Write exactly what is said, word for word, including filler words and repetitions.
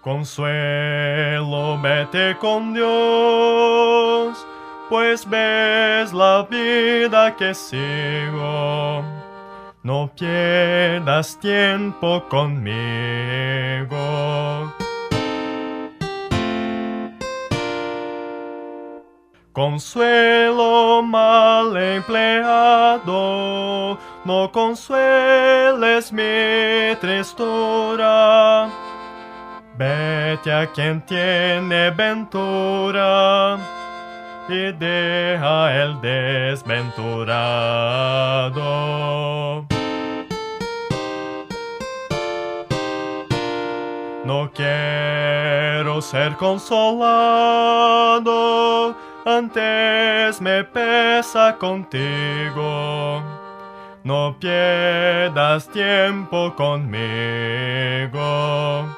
Consuelo, vete con Dios, pues ves la vida que sigo. No pierdas tiempo conmigo. Consuelo mal empleado, no consueles mi tristura. Vete a quien tiene ventura y deja el desventurado. No quiero ser consolado, antes me pesa contigo. No pierdas tiempo conmigo.